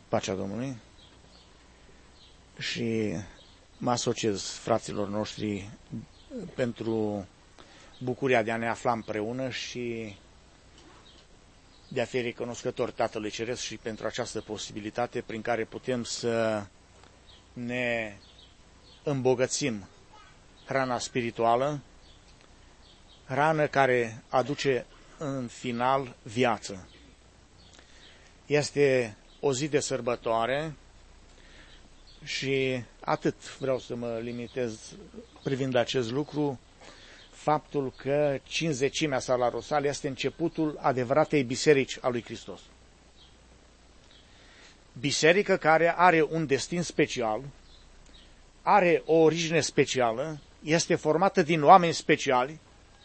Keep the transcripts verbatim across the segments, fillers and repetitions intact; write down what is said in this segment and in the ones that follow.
Pacea Domnului, și mă asociez fraților noștri pentru bucuria de a ne afla împreună și de a fi recunoscători Tatălui Ceresc și pentru această posibilitate prin care putem să ne îmbogățim hrana spirituală, hrană care aduce în final viață. Este o zi de sărbătoare și atât vreau să mă limitez privind acest lucru, faptul că cincizecimea sa la Rosalia este începutul adevăratei biserici a lui Hristos. Biserică care are un destin special, are o origine specială, este formată din oameni speciali,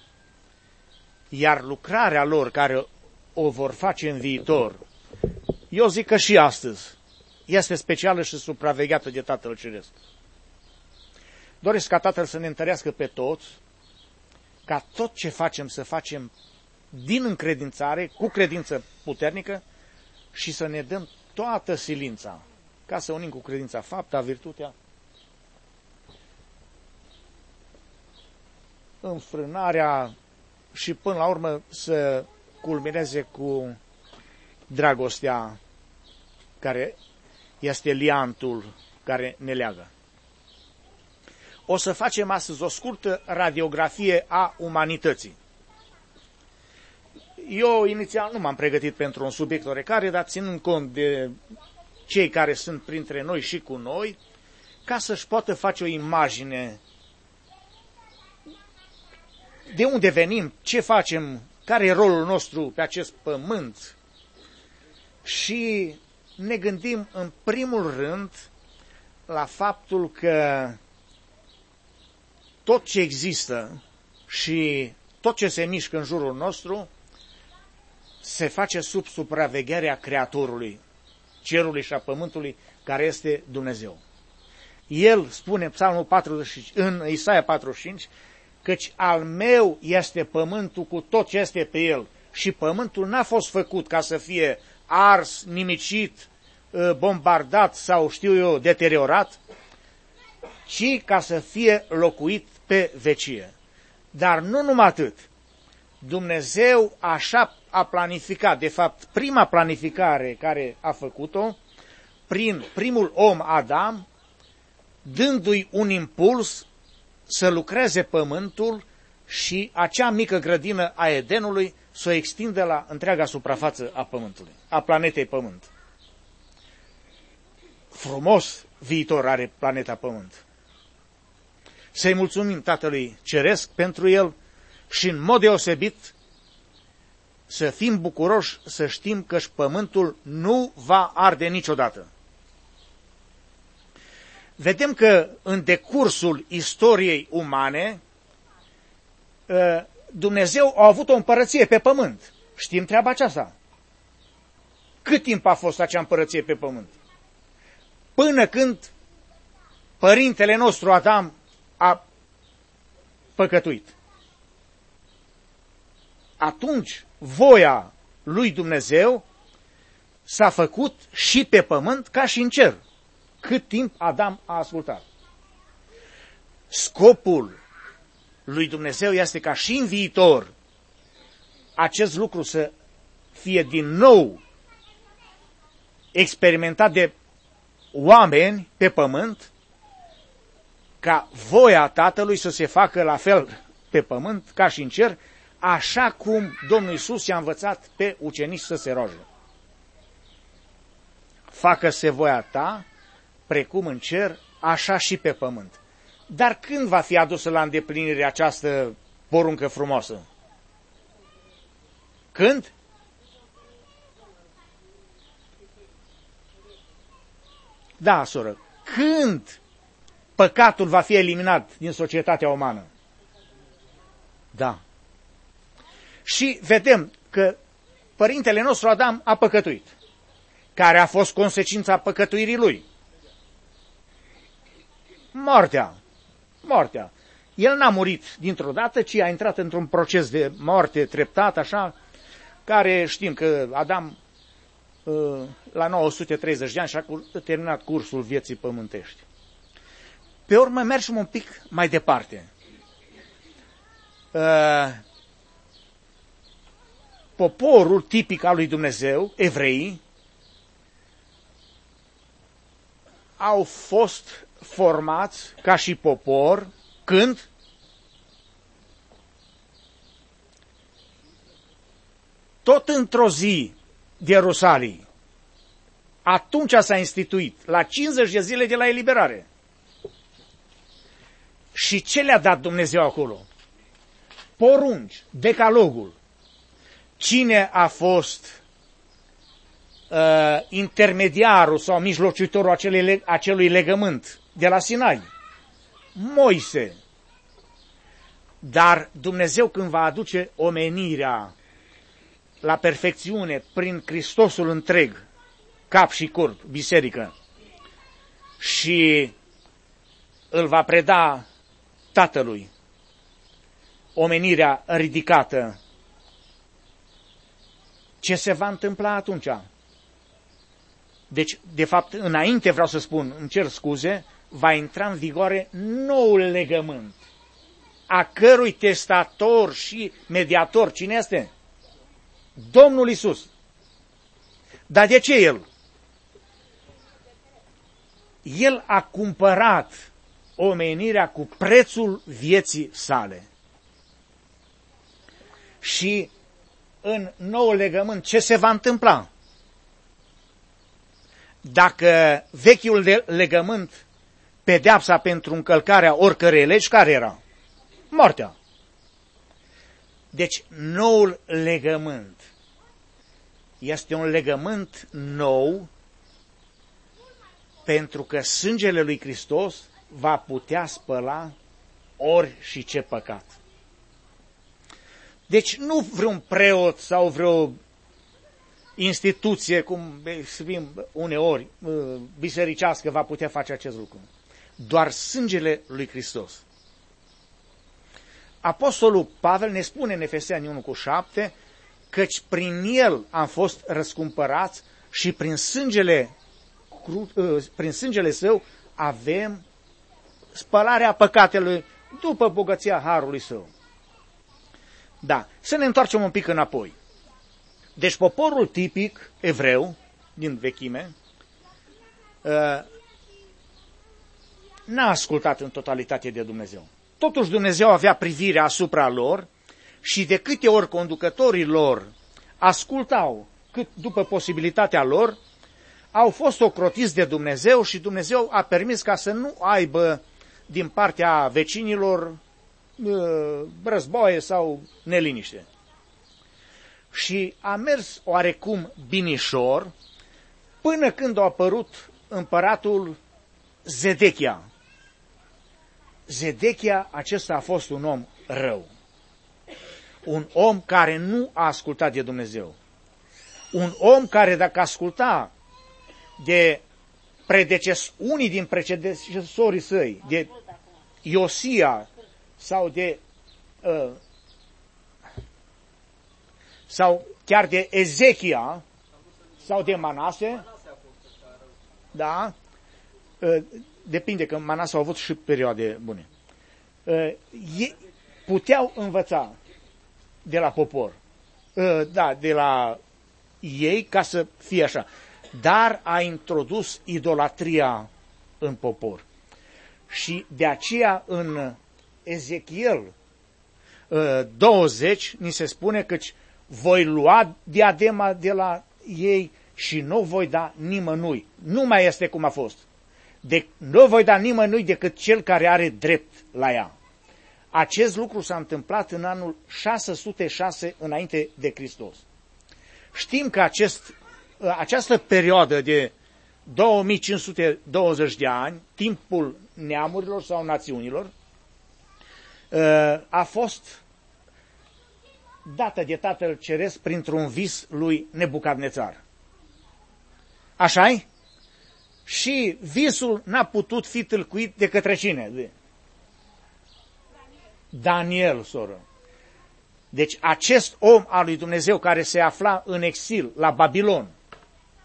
iar lucrarea lor care o vor face în viitor, eu zic că și astăzi, este specială și supravegheată de Tatăl Ceresc. Doresc ca Tatăl să ne întărească pe toți, ca tot ce facem să facem din încredințare, cu credință puternică și să ne dăm toată silința, ca să unim cu credința fapta, virtutea, înfrânarea și până la urmă să culmineze cu dragostea care este liantul care ne leagă. O să facem astăzi o scurtă radiografie a umanității. Eu inițial nu m-am pregătit pentru un subiect oarecare, dar ținând cont de cei care sunt printre noi și cu noi, ca să-și poată face o imagine de unde venim, ce facem, care e rolul nostru pe acest pământ. Și ne gândim în primul rând la faptul că tot ce există și tot ce se mișcă în jurul nostru se face sub supravegherea Creatorului, cerului și a pământului, care este Dumnezeu. El spune, Psalmul patruzeci, în Isaia patruzeci și cinci, căci al meu este pământul cu tot ce este pe el, și pământul n-a fost făcut ca să fie ars, nimicit, bombardat sau, știu eu, deteriorat, ci ca să fie locuit pe vecie. Dar nu numai atât. Dumnezeu așa a planificat, de fapt, prima planificare care a făcut-o, prin primul om Adam, dându-i un impuls să lucreze pământul și acea mică grădină a Edenului să o extindă la întreaga suprafață a pământului, a planetei Pământ. Frumos viitor are planeta Pământ. Să-i mulțumim Tatălui Ceresc pentru el și în mod deosebit să fim bucuroși să știm că și pământul nu va arde niciodată. Vedem că în decursul istoriei umane Dumnezeu a avut o împărăție pe pământ. Știm treaba aceasta. Cât timp a fost acea împărăție pe pământ? Până când părintele nostru Adam a păcătuit. Atunci voia lui Dumnezeu s-a făcut și pe pământ ca și în cer, cât timp Adam a ascultat. Scopul lui Dumnezeu este ca și în viitor acest lucru să fie din nou experimentat de oameni pe pământ, ca voia Tatălui să se facă la fel pe pământ ca și în cer, așa cum Domnul Iisus i-a învățat pe ucenici să se roage. Facă-se voia ta, precum în cer, așa și pe pământ. Dar când va fi adusă la îndeplinire această poruncă frumoasă? Când? Da, soră, când păcatul va fi eliminat din societatea umană? Da. Și vedem că părintele nostru Adam a păcătuit. Care a fost consecința păcătuirii lui? Moartea. Moartea. El n-a murit dintr-o dată, ci a intrat într-un proces de moarte treptat, așa, care știm că Adam la nouă sute treizeci de ani și a terminat cursul vieții pământești. Pe urmă mergem un pic mai departe. Poporul tipic al lui Dumnezeu, evreii, au fost formați ca și popor când? Tot într-o zi de Ierusalim. Atunci s-a instituit, la cincizeci de zile de la eliberare. Și ce le-a dat Dumnezeu acolo? Porunci, decalogul. Cine a fost uh, intermediarul sau mijlocitorul acelui, acelui legământ de la Sinai? Moise. Dar Dumnezeu, când va aduce omenirea la perfecțiune prin Hristosul întreg, cap și corp, biserică, și îl va preda Tatălui, omenirea ridicată, ce se va întâmpla atunci? Deci, de fapt, înainte vreau să spun, îmi cer scuze, va intra în vigoare noul legământ, a cărui testator și mediator, cine este? Domnul Iisus. Dar de ce El? El a cumpărat omenirea cu prețul vieții sale. Și în nou legământ ce se va întâmpla? Dacă vechiul legământ, pedeapsa pentru încălcarea oricărei legi, care era? Moartea. Deci noul legământ este un legământ nou pentru că sângele lui Hristos va putea spăla ori și ce păcat. Deci nu vreun preot sau vreo instituție, cum spun uneori, bisericească, va putea face acest lucru. Doar sângele lui Hristos. Apostolul Pavel ne spune în Efeseni unu cu șapte, căci prin el am fost răscumpărați și prin sângele, prin sângele său avem spălarea păcatelor după bogăția harului său. Da, să ne întoarcem un pic înapoi. Deci poporul tipic evreu din vechime n-a ascultat în totalitate de Dumnezeu. Totuși Dumnezeu avea privirea asupra lor și de câte ori conducătorii lor ascultau cât după posibilitatea lor, au fost ocrotiți de Dumnezeu și Dumnezeu a permis ca să nu aibă din partea vecinilor războaie sau neliniște. Și a mers oarecum binișor până când a apărut împăratul Zedechia. Zedechia, acesta a fost un om rău. Un om care nu a ascultat de Dumnezeu. Un om care, dacă asculta de predeces, unii din predecesorii săi, de Iosia sau de uh, sau chiar de Ezechia sau de Manase, da, uh, depinde, că Manase au avut și perioade bune. Uh, puteau învăța de la popor, uh, da, de la ei, ca să fie așa. Dar a introdus idolatria în popor. Și de aceea în Ezechiel douăzeci ni se spune că voi lua diadema de la ei și nu voi da nimănui. Nu mai este cum a fost. De, nu voi da nimănui decât cel care are drept la ea. Acest lucru s-a întâmplat în anul șase sute șase înainte de Hristos. Știm că acest, această perioadă de două mii cinci sute douăzeci de ani, timpul neamurilor sau națiunilor, a fost dată de Tatăl Ceresc printr-un vis lui Nebucadnețar. Așa-i? Și visul n-a putut fi tâlcuit de către cine? Daniel, soră. Deci acest om al lui Dumnezeu care se afla în exil la Babilon,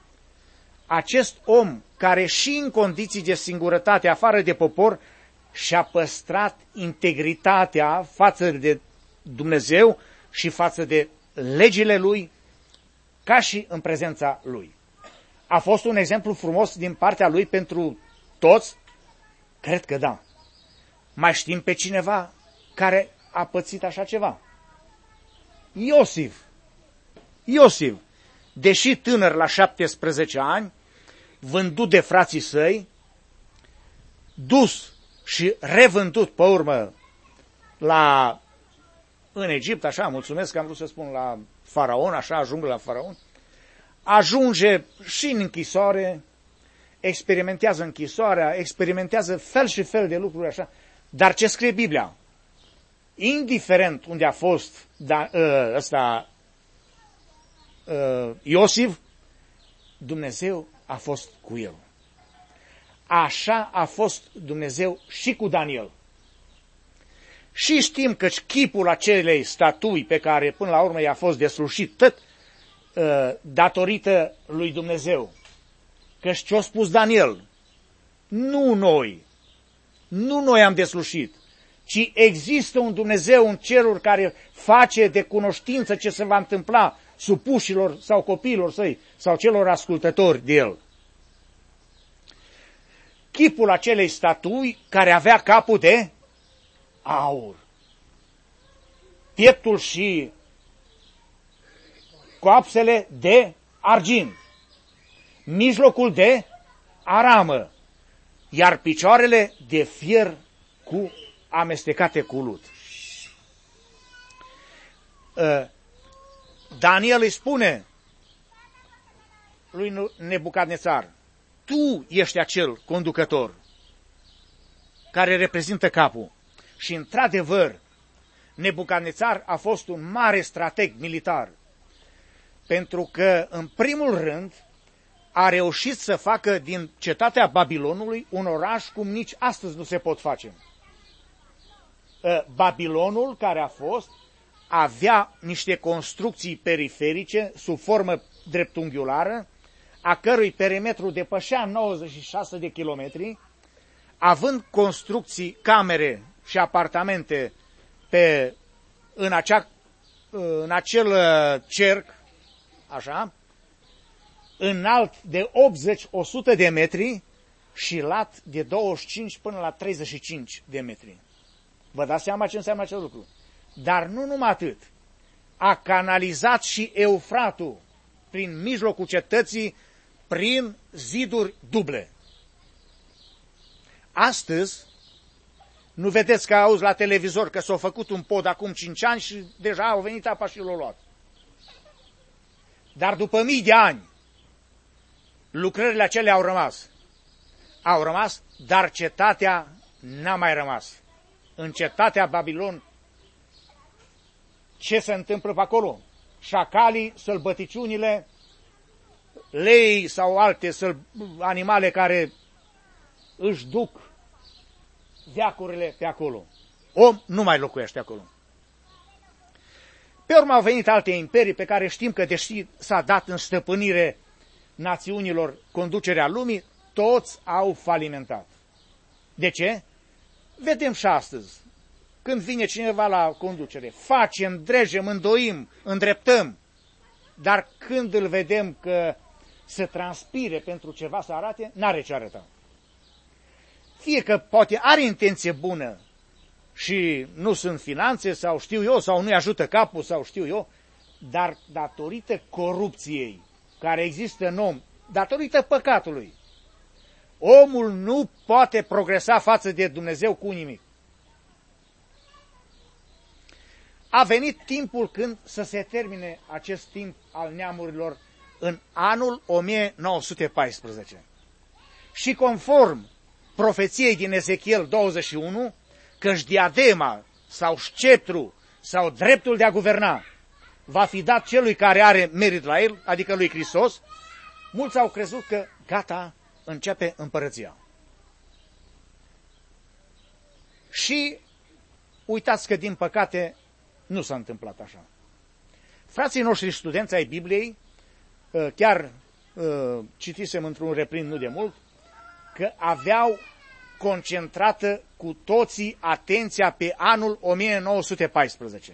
acest om care și în condiții de singurătate, afară de popor, și-a păstrat integritatea față de Dumnezeu și față de legile lui, ca și în prezența lui. A fost un exemplu frumos din partea lui pentru toți? Cred că da. Mai știm pe cineva care a pățit așa ceva? Iosif. Iosif, deși tânăr la șaptesprezece ani, vândut de frații săi, dus și revândut pe urmă la, în Egipt, așa, mulțumesc că am vrut să spun la faraon, așa ajung la faraon, ajunge și în închisoare, experimentează închisoarea, experimentează fel și fel de lucruri așa, dar ce scrie Biblia? Indiferent unde a fost da, ăsta Iosif, Dumnezeu a fost cu el. Așa a fost Dumnezeu și cu Daniel. Și știm că chipul acelei statui pe care până la urmă i-a fost deslușit tot uh, datorită lui Dumnezeu. Căci ce-a spus Daniel? Nu noi, nu noi am deslușit, ci există un Dumnezeu în ceruri care face de cunoștință ce se va întâmpla supușilor sau copiilor săi sau celor ascultători de el. Chipul acelei statui care avea capul de aur, pieptul și coapsele de argint, mijlocul de aramă, iar picioarele de fier cu amestecate cu lut. Daniel îi spune lui Nebucadnețar, tu ești acel conducător care reprezintă capul. Și într-adevăr, Nebucadnețar a fost un mare strateg militar, pentru că, în primul rând, a reușit să facă din cetatea Babilonului un oraș cum nici astăzi nu se pot face. Babilonul, care a fost, avea niște construcții periferice sub formă dreptunghiulară, a cărui perimetru depășea nouăzeci și șase de kilometri, având construcții, camere și apartamente pe, în, acea, în acel cerc, așa, înalt de optzeci la o sută de metri și lat de douăzeci și cinci până la treizeci și cinci de metri. Vă dați seama ce înseamnă acel lucru? Dar nu numai atât. A canalizat și Eufratul prin mijlocul cetății, prin ziduri duble. Astăzi, nu vedeți că auzi la televizor că s-a făcut un pod acum cinci ani și deja au venit apa și l-au luat. Dar după mii de ani, lucrările acelea au rămas. Au rămas, dar cetatea n-a mai rămas. În cetatea Babilon, ce se întâmplă pe acolo? Șacalii, sălbăticiunile, lei sau alte animale care își duc veacurile pe acolo. Om nu mai locuiește acolo. Pe urmă au venit alte imperii pe care știm că, deși s-a dat în stăpânire națiunilor conducerea lumii, toți au falimentat. De ce? Vedem și astăzi. Când vine cineva la conducere, facem, dregem, îndoim, îndreptăm, dar când îl vedem că se transpire pentru ceva să arate, n-are ce arăta. Fie că poate are intenție bună și nu sunt finanțe sau știu eu, sau nu-i ajută capul sau știu eu, dar datorită corupției care există în om, datorită păcatului, omul nu poate progresa față de Dumnezeu cu nimic. A venit timpul când să se termine acest timp al neamurilor în anul o mie nouă sute paisprezece. Și conform profeției din Ezechiel douăzeci și unu, că-și diadema sau sceptru sau dreptul de a guverna va fi dat celui care are merit la el, adică lui Hristos, mulți au crezut că gata, începe împărăția. Și uitați că din păcate nu s-a întâmplat așa. Frații noștri studenți ai Bibliei, chiar uh, citisem într-un reprint nu de mult, că aveau concentrată cu toții atenția pe anul o mie nouă sute paisprezece.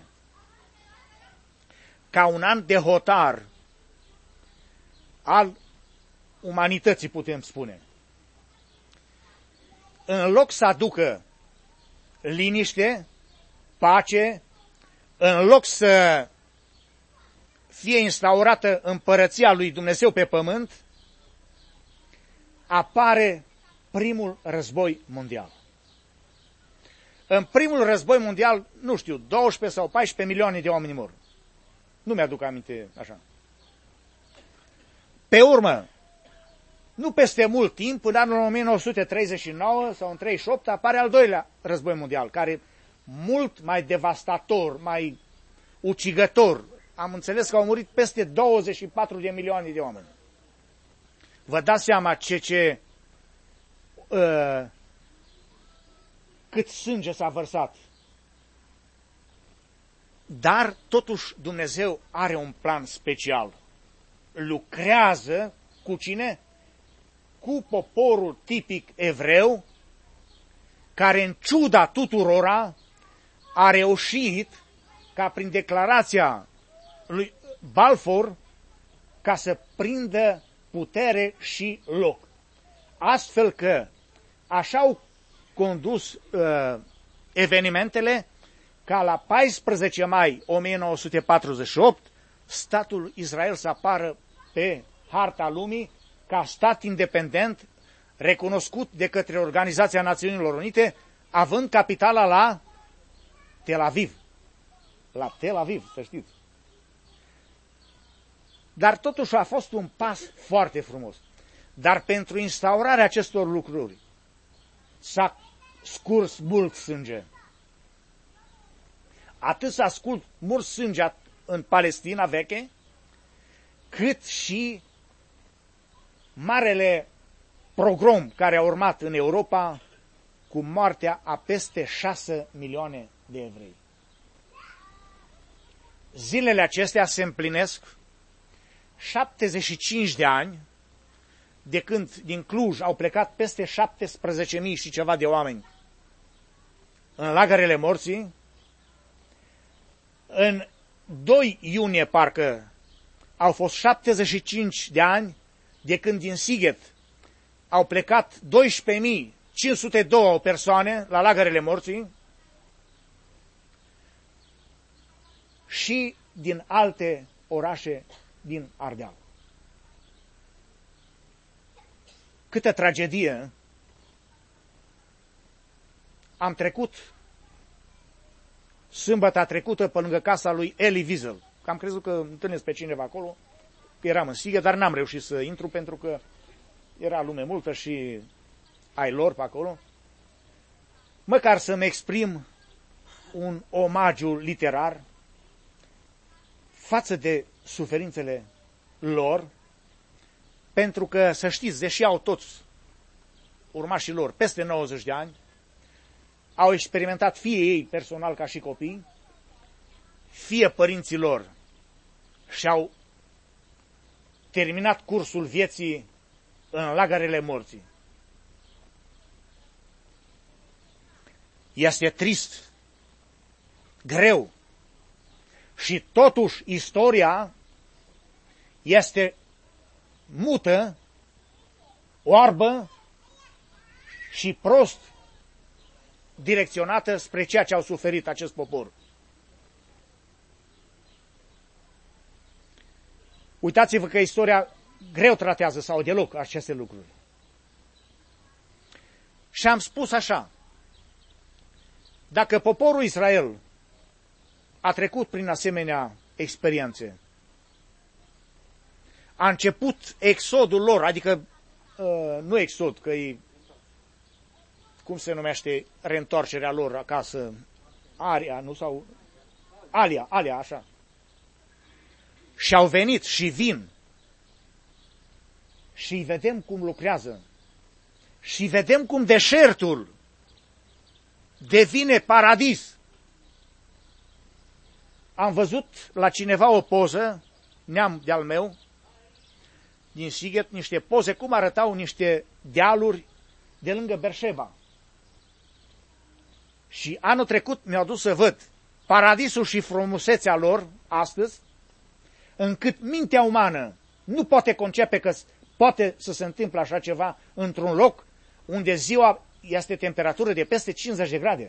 Ca un an de hotar al umanității, putem spune. În loc să aducă liniște, pace, în loc să fie instaurată împărăția lui Dumnezeu pe pământ, apare primul război mondial. În primul război mondial, nu știu, doisprezece sau paisprezece milioane de oameni mor. Nu mi-aduc aminte așa. Pe urmă, nu peste mult timp, în anul o mie nouă sute treizeci și nouă sau în treizeci și opt, apare al doilea război mondial, care mult mai devastator, mai ucigător. Am înțeles că au murit peste douăzeci și patru de milioane de oameni. Vă dați seama ce, ce uh, cât sânge s-a vărsat. Dar, totuși, Dumnezeu are un plan special. Lucrează cu cine? Cu poporul tipic evreu, care, în ciuda tuturora, a reușit ca prin declarația lui Balfour ca să prindă putere și loc. Astfel că așa au condus uh, evenimentele ca la paisprezece mai o mie nouă sute patruzeci și opt statul Israel să apară pe harta lumii ca stat independent recunoscut de către Organizația Națiunilor Unite, având capitala la Tel Aviv. La Tel Aviv, să știți. Dar totuși a fost un pas foarte frumos. Dar pentru instaurarea acestor lucruri s-a scurs mult sânge. Atât s-a scurs mult sânge în Palestina veche, cât și marele pogrom care a urmat în Europa cu moartea a peste șase milioane de evrei. Zilele acestea se împlinesc șaptezeci și cinci de ani de când din Cluj au plecat peste șaptesprezece mii și ceva de oameni în lagărele morții. În doi iunie, parcă, au fost șaptezeci și cinci de ani de când din Sighet au plecat doisprezece mii cinci sute doi persoane la lagărele morții și din alte orașe din Ardeal. Câtă tragedie! Am trecut sâmbăta trecută pe lângă casa lui Elie Wiesel. Am crezut că întâlnesc pe cineva acolo, că eram în Sighet, dar n-am reușit să intru pentru că era lume multă și ai lor pe acolo. Măcar să-mi exprim un omagiu literar față de suferințele lor, pentru că, să știți, deși au toți urmașii lor peste nouăzeci de ani, au experimentat fie ei personal ca și copii, fie părinții lor și-au terminat cursul vieții în lagărele morții. Este trist, greu și totuși istoria este mută, oarbă și prost direcționată spre ceea ce au suferit acest popor. Uitați-vă că istoria greu tratează sau deloc aceste lucruri. Și am spus așa, dacă poporul Israel a trecut prin asemenea experiențe, a început exodul lor, adică uh, nu exod, că e, cum se numește, reîntoarcerea lor acasă, aria, nu, sau alia, alia, așa. Și au venit și vin și vedem cum lucrează și vedem cum deșertul devine paradis. Am văzut la cineva o poză, neam de-al meu, din Sighet niște poze cum arătau niște dealuri de lângă Berșeba. Și anul trecut mi-au dus să văd paradisul și frumusețea lor astăzi, încât mintea umană nu poate concepe că poate să se întâmple așa ceva într-un loc unde ziua este temperatură de peste cincizeci de grade.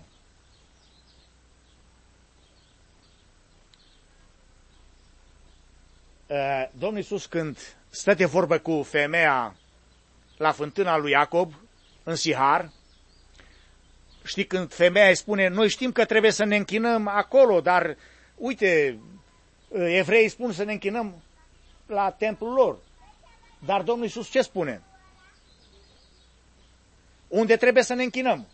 Domnul Iisus, când stă de vorbă cu femeia la fântâna lui Iacob, în Sihar, știi, când femeia îi spune, noi știm că trebuie să ne închinăm acolo, dar, uite, evreii spun să ne închinăm la templul lor. Dar Domnul Iisus ce spune? Unde trebuie să ne închinăm?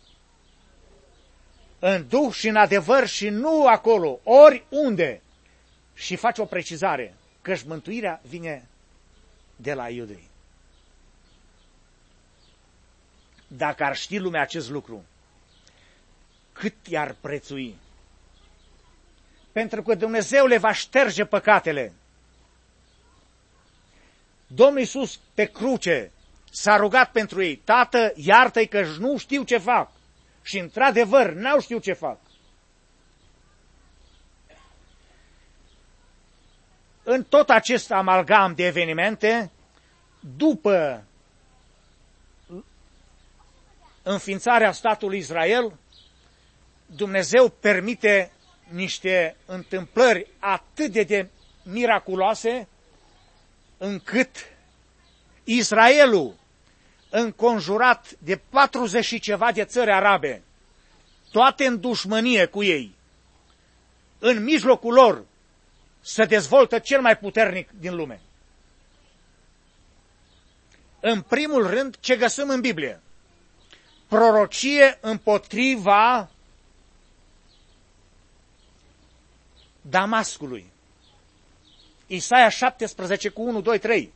În duh și în adevăr și nu acolo, oriunde. Și face o precizare, căci mântuirea vine de la iudei. Dacă ar ști lumea acest lucru, cât i-ar prețui? Pentru că Dumnezeu le va șterge păcatele. Domnul Iisus pe cruce s-a rugat pentru ei, Tată, iartă-i că nu știu ce fac. Și într-adevăr n-au știut ce fac. În tot acest amalgam de evenimente, după înființarea statului Israel, Dumnezeu permite niște întâmplări atât de, de miraculoase, încât Israelul, înconjurat de patruzeci și ceva de țări arabe, toate în dușmănie cu ei, în mijlocul lor se dezvoltă cel mai puternic din lume. În primul rând, ce găsim în Biblie? Prorocie împotriva Damascului. Isaia șaptesprezece cu unu, doi, trei.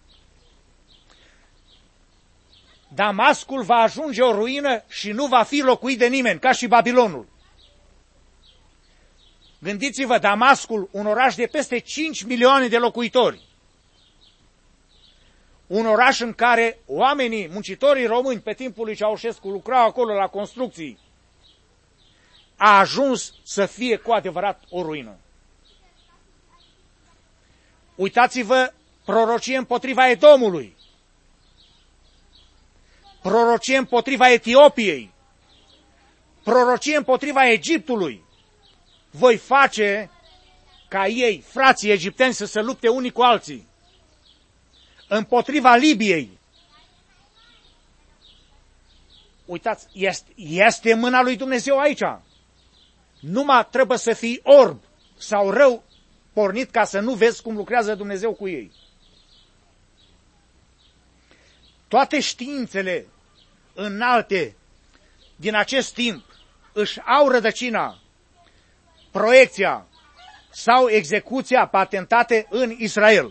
Damascul va ajunge o ruină și nu va fi locuit de nimeni, ca și Babilonul. Gândiți-vă, Damascul, un oraș de peste cinci milioane de locuitori. Un oraș în care oamenii, muncitorii români, pe timpul lui Ceaușescu, lucrau acolo la construcții, a ajuns să fie cu adevărat o ruină. Uitați-vă, prorocie împotriva Edomului, prorocie împotriva Etiopiei, prorocie împotriva Egiptului. Voi face ca ei, frații egipteni, să se lupte unii cu alții. Împotriva Libiei. Uitați, este, este mâna lui Dumnezeu aici. Numai trebuie să fii orb sau rău pornit ca să nu vezi cum lucrează Dumnezeu cu ei. Toate științele înalte din acest timp își au rădăcina, proiecția sau execuția patentate în Israel.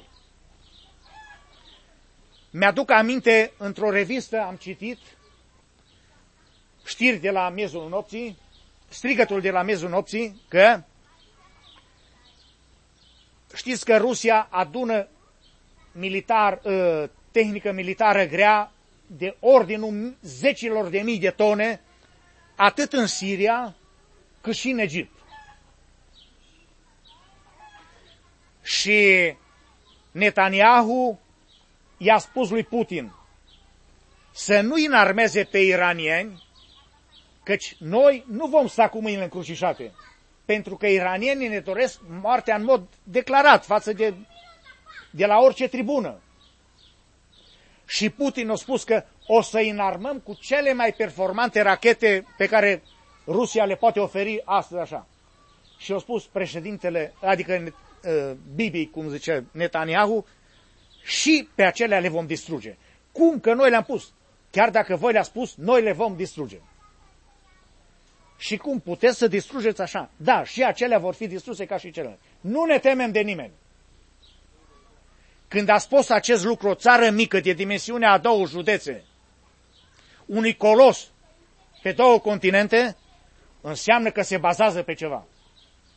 Mi-aduc aminte, într-o revistă am citit știri de la miezul nopții, strigătul de la miezul nopții, că știți că Rusia adună militar, tehnică militară grea de ordinul zecilor de mii de tone, atât în Siria cât și în Egipt. Și Netanyahu i-a spus lui Putin să nu-i înarmeze pe iranieni, căci noi nu vom sta cu mâinile încrucișate, pentru că iranienii ne doresc moartea în mod declarat față de, de la orice tribună. Și Putin a spus că o să-i înarmăm cu cele mai performante rachete pe care Rusia le poate oferi astăzi așa. Și a spus președintele, adică uh, Bibi, cum zice Netanyahu, și pe acelea le vom distruge. Cum că noi le-am pus? Chiar dacă voi le-ați spus, noi le vom distruge. Și cum puteți să distrugeți așa? Da, și acelea vor fi distruse ca și celelalte. Nu ne temem de nimeni. Când a spus acest lucru o țară mică de dimensiunea a două județe, unui colos pe două continente, înseamnă că se bazează pe ceva.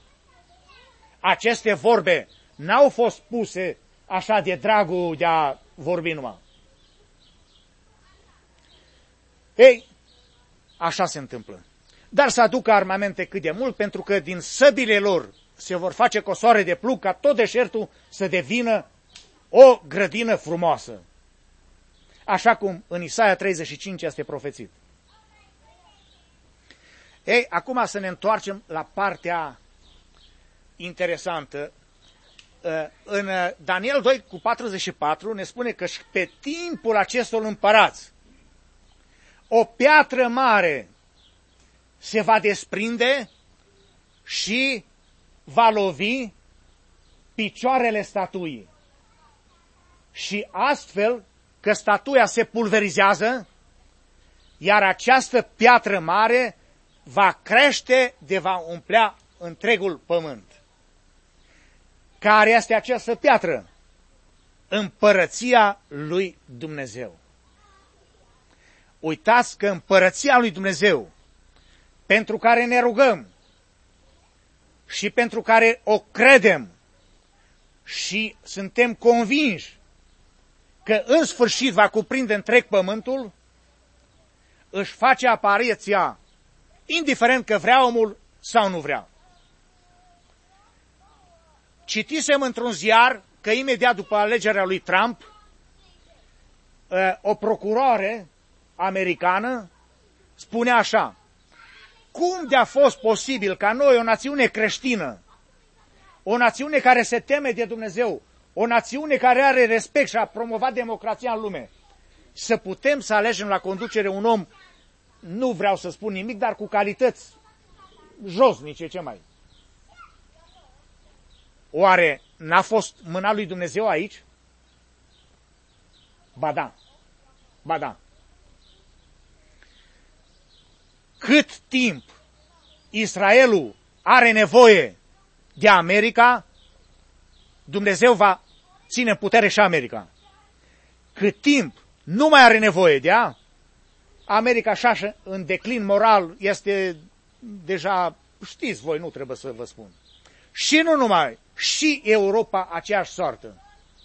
Aceste vorbe n-au fost puse așa de dragul de a vorbi numai. Ei, așa se întâmplă. Dar să aducă armamente cât de mult, pentru că din săbile lor se vor face cosoare de plug ca tot deșertul să devină o grădină frumoasă. Așa cum în Isaia treizeci și cinci este profețit. Ei, acum să ne întoarcem la partea interesantă. În Daniel doi cu patruzeci și patru ne spune că și pe timpul acestor împărați o piatră mare se va desprinde și va lovi picioarele statuii. Și astfel că statuia se pulverizează, iar această piatră mare va crește de va umplea întregul pământ. Care este această piatră? Împărăția lui Dumnezeu. Uitați că împărăția lui Dumnezeu, pentru care ne rugăm și pentru care o credem și suntem convinși că în sfârșit va cuprinde întreg pământul, își face apariția, indiferent că vrea omul sau nu vrea. Citisem într-un ziar că imediat după alegerea lui Trump, o procuroare americană spune așa: cum de-a fost posibil ca noi, o națiune creștină, o națiune care se teme de Dumnezeu, o națiune care are respect și a promovat democrația în lume, să putem să alegem la conducere un om, nu vreau să spun nimic, dar cu calități josnice, ce mai? Oare n-a fost mâna lui Dumnezeu aici? Ba da, ba da. Cât timp Israelul are nevoie de America, Dumnezeu va ține în putere și America. Cât timp nu mai are nevoie de ea, America așa în declin moral este deja, știți voi, nu trebuie să vă spun. Și nu numai, și Europa aceeași soartă.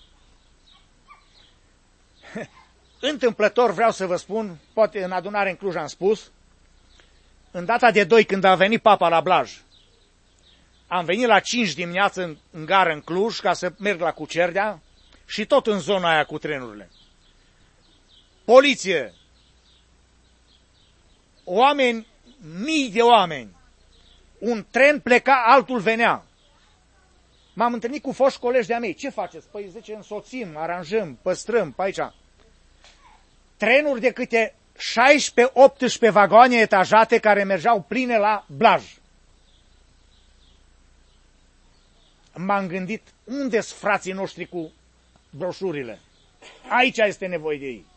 Întâmplător vreau să vă spun, poate în adunare în Cluj am spus, în data de doi, când a venit Papa la Blaj, am venit la cinci dimineață în, în gară în Cluj ca să merg la Cucerdea și tot în zona aia cu trenurile. Poliție, oameni, mii de oameni, un tren pleca, altul venea. M-am întâlnit cu foști colegi de-a mei. Ce faceți? Păi zice, însoțim, aranjăm, păstrăm pe aici. Trenuri de câte șaisprezece optsprezece vagoane etajate care mergeau pline la Blaj. M-am gândit, unde-s frații noștri cu broșurile? Aici este nevoie de ei.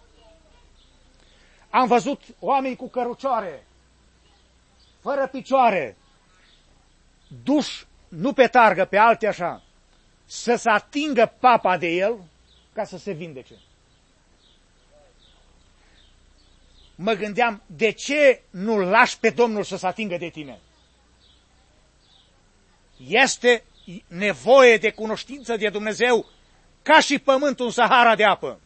Am văzut oameni cu cărucioare, fără picioare, duși, nu pe targă, pe alte așa, să se atingă papa de el ca să se vindece. Mă gândeam, de ce nu lași pe Domnul să se atingă de tine? Este nevoie de cunoștință de Dumnezeu ca și pământul în Sahara de apă.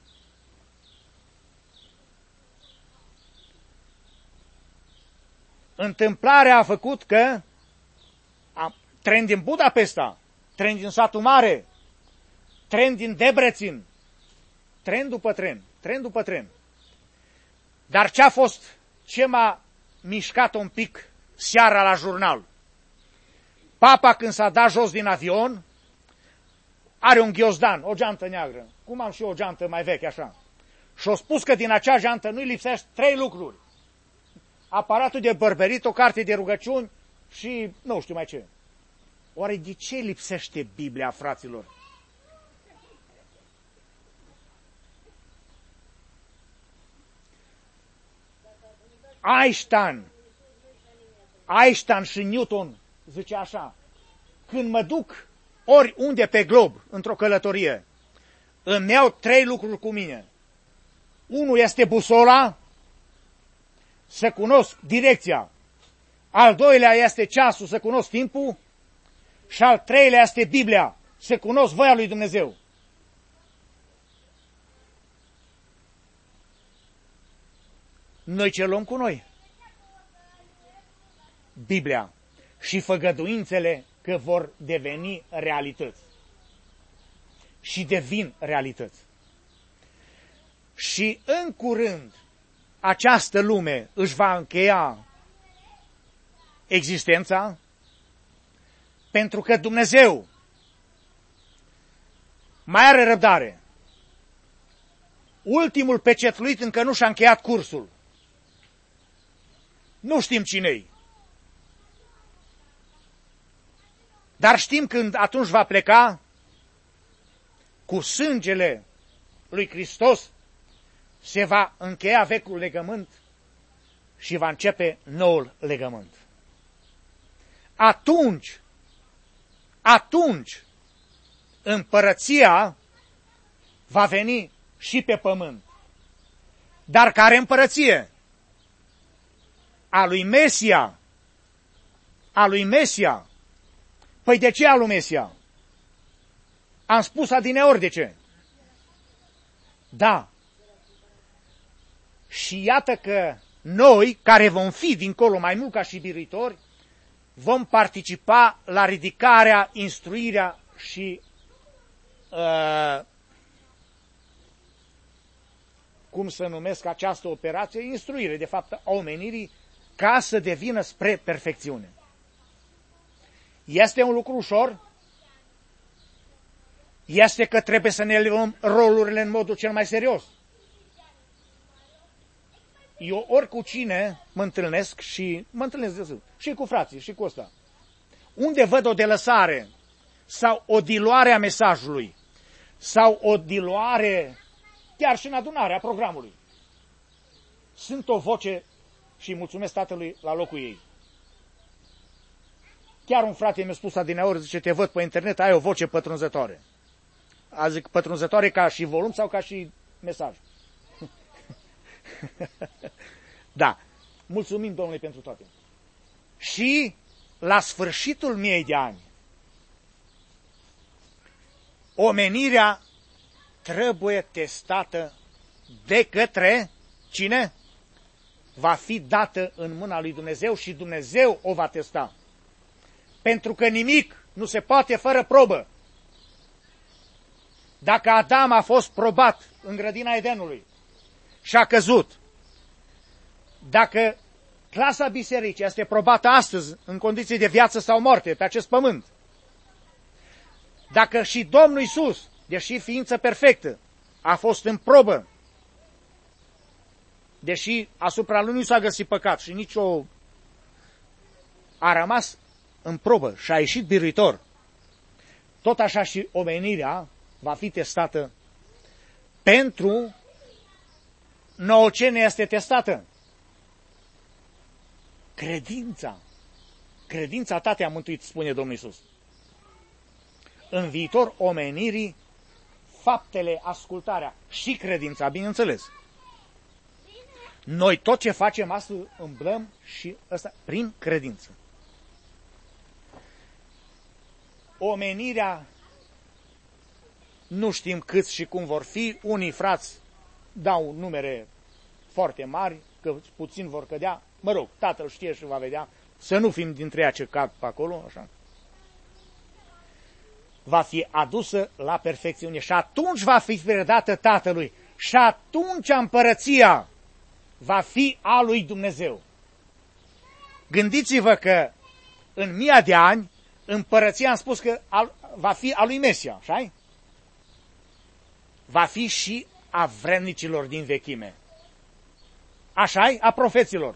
Întâmplarea a făcut că am, tren din Budapesta, tren din Satul Mare, tren din Debrecen, tren după tren, tren după tren. Dar ce a fost, ce m-a mișcat un pic seara la jurnal? Papa, când s-a dat jos din avion, are un ghiozdan, o geantă neagră, cum am și eu o geantă mai veche așa. Și-a spus că din acea geantă nu-i lipsește trei lucruri. Aparatul de bărberit, o carte de rugăciuni și nu știu mai ce. Oare de ce lipsește Biblia, fraților? Einstein, Einstein și Newton zice așa: când mă duc oriunde pe glob, într-o călătorie, îmi iau trei lucruri cu mine. Unul este busola, să cunosc direcția. Al doilea este ceasul, să cunosc timpul. Și al treilea este Biblia, să cunosc voia lui Dumnezeu. noi ce luăm cu noi? Biblia și făgăduințele că vor deveni realități. Și devin realități. Și în curând această lume își va încheia existența, pentru că Dumnezeu mai are răbdare. Ultimul pecetluit încă nu și-a încheiat cursul. Nu știm cine-i. Dar știm când atunci va pleca, cu sângele lui Hristos se va încheia vechiul legământ și va începe noul legământ. Atunci, atunci, împărăția va veni și pe pământ. Dar care împărăție? A lui Mesia. A lui Mesia. Păi de ce a lui Mesia? Am spus adineori de ce. Da. Și iată că noi, care vom fi dincolo mai mult ca și biritori, vom participa la ridicarea, instruirea și uh, cum să numesc această operație, instruire, de fapt, a omenirii, ca să devină spre perfecțiune. Este un lucru ușor? Este că trebuie să ne luăm rolurile în modul cel mai serios. Eu ori cu cine mă întâlnesc și mă întâlnesc de zi, și cu frații, și cu ăsta. Unde văd o delăsare sau o diluare a mesajului sau o diluare chiar și în adunarea programului, sunt o voce și mulțumesc Tatălui la locul ei. Chiar un frate mi-a spus adineauri, zice, te văd pe internet, ai o voce pătrunzătoare. A zic, pătrunzătoare ca și volum sau ca și mesaj? Da, mulțumim Domnului pentru toate. Și la sfârșitul miei de ani, omenirea trebuie testată de către cine? Va fi dată în mâna lui Dumnezeu și Dumnezeu o va testa. Pentru că nimic nu se poate fără probă. Dacă Adam a fost probat în grădina Edenului și a căzut, dacă clasa bisericii este probată astăzi în condiții de viață sau moarte pe acest pământ, dacă și Domnul Iisus, deși ființă perfectă, a fost în probă, deși asupra lui nu s-a găsit păcat și nicio, a rămas în probă și a ieșit biruitor, tot așa și omenirea va fi testată pentru nouă ce ne este testată. Credința. Credința ta te-a mântuit, spune Domnul Iisus. În viitor, omenirii, faptele, ascultarea și credința, bineînțeles. Noi tot ce facem astăzi îmblăm și ăsta prin credință. Omenirea, nu știm câți și cum vor fi, unii frați dau numere foarte mari, că puțin vor cădea, mă rog, Tatăl știe și va vedea, să nu fim dintre ea ce cad pe acolo, așa. Va fi adusă la perfecțiune și atunci va fi predată Tatălui și atunci împărăția va fi a lui Dumnezeu. Gândiți-vă că în mii de ani împărăția, am spus că va fi a lui Mesia, așa-i? Va fi și a vrednicilor din vechime. Așa-i? A profeților.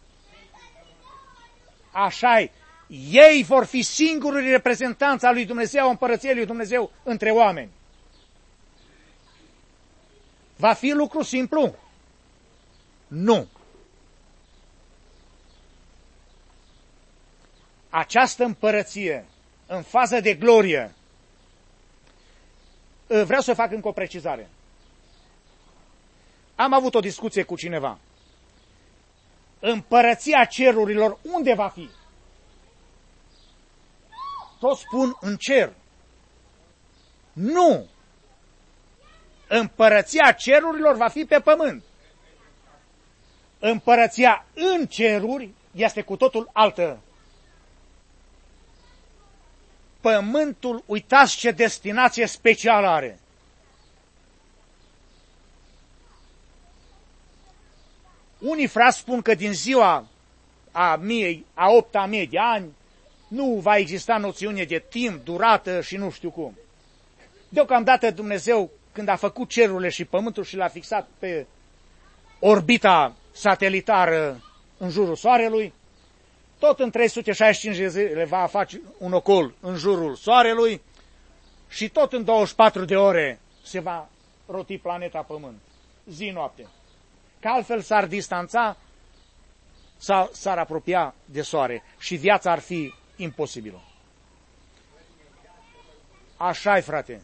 Așa-i. Ei vor fi singurii reprezentanți al lui Dumnezeu, împărăției lui Dumnezeu între oameni. Va fi lucru simplu? Nu. Această împărăție, în fază de glorie, vreau să fac încă o precizare. Am avut o discuție cu cineva. Împărăția cerurilor unde va fi? Toți spun în cer. Nu! Împărăția cerurilor va fi pe pământ. Împărăția în ceruri este cu totul altă. Pământul, uitați ce destinație specială are. Unii frați spun că din ziua a miei, a opta mie de ani, nu va exista noțiune de timp, durată și nu știu cum. Deocamdată Dumnezeu, când a făcut cerurile și pământul și l-a fixat pe orbita satelitară în jurul Soarelui, tot în trei sute șaizeci și cinci de zile va face un ocol în jurul Soarelui și tot în douăzeci și patru de ore se va roti planeta Pământ, zi-noapte. Că altfel s-ar distanța sau s-ar apropia de Soare și viața ar fi imposibilă. Așa-i, frate.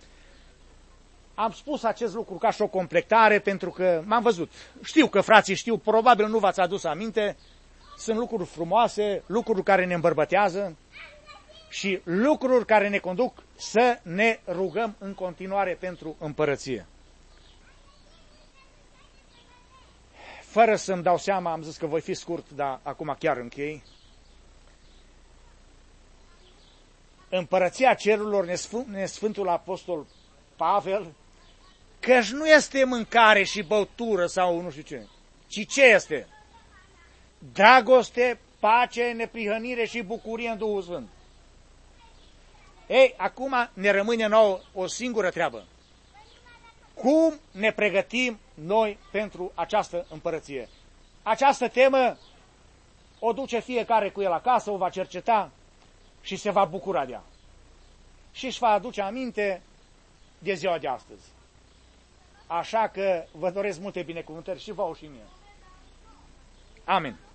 Am spus acest lucru ca și o completare pentru că m-am văzut. Știu că frații știu, probabil nu v-ați adus aminte, sunt lucruri frumoase, lucruri care ne îmbărbătează și lucruri care ne conduc să ne rugăm în continuare pentru împărăție. Fără să-mi dau seama, am zis că voi fi scurt, dar acum chiar închei. Împărăția cerurilor, ne Sfântul Apostol Pavel, căci nu este mâncare și băutură sau nu știu ce, ci ce este? Dragoste, pace, neprihănire și bucurie în Duhul Sfânt. Ei, acum ne rămâne nouă o singură treabă. Cum ne pregătim noi pentru această împărăție? Această temă o duce fiecare cu el acasă, o va cerceta și se va bucura de ea. Și își va aduce aminte de ziua de astăzi. Așa că vă doresc multe binecuvântări și vouă și mie. Amin.